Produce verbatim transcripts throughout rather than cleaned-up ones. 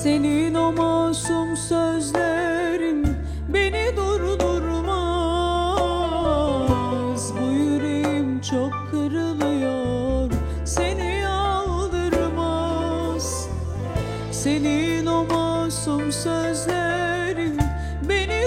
Senin o masum sözlerin beni durdurmaz. Bu yüreğim çok kırılıyor, seni aldırmaz. Senin o masum sözlerin beni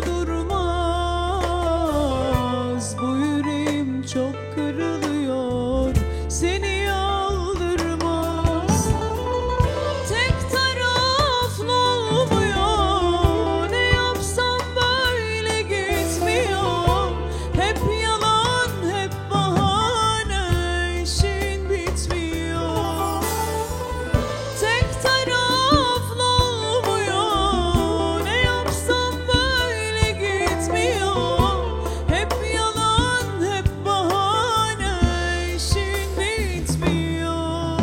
durdurmaz. Bu yüreğim çok kırılıyor, seni aldırmaz. Tek taraflı olmuyor, ne yapsam böyle gitmiyor. Hep yalan, hep bahane, işin bitmiyor. Tek taraflı olmuyor, ne yapsam böyle gitmiyor. Hep yalan, hep bahane, işin bitmiyor.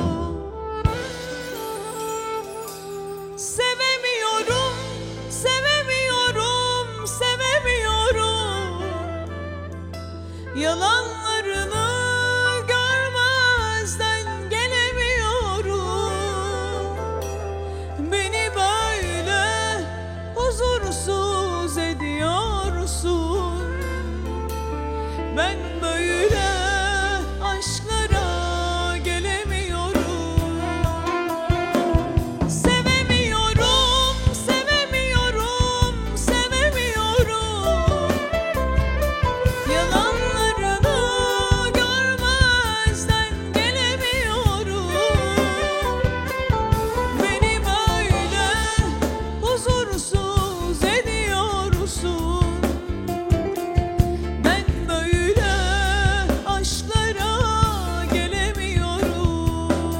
Sevemiyorum, sevemiyorum, sevemiyorum. Yalanlarını görmezden gelemiyorum. Beni böyle huzursuz ediyorsun. Ben böyle aşklara gelemiyorum. Sevemiyorum, sevemiyorum, sevemiyorum. Yalanlarını görmezden gelemiyorum. Beni böyle huzursuz ediyorsun. Ben böyle aşklara gelemiyorum.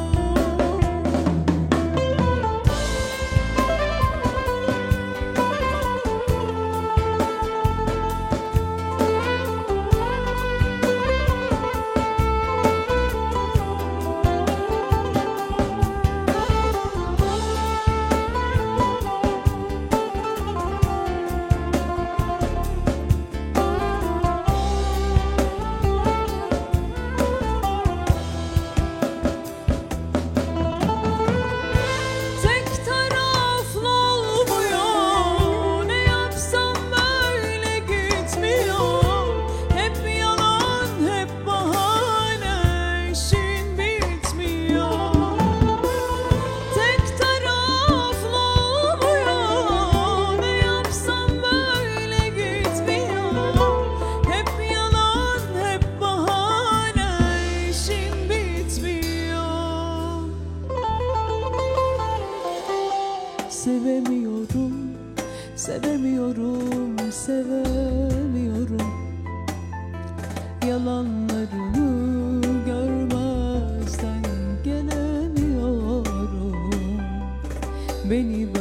Tek taraflı olmuyor, ne yapsam böyle gitmiyor. Hep yalan, hep bahane, işin bitmiyor. Tek taraflı olmuyor, ne yapsam böyle gitmiyor. Hep yalan, hep bahane, işin bitmiyor. Sevemiyorum, sevemiyorum, sevemiyorum. Yalanlarını görmezden gelemiyorum. Beni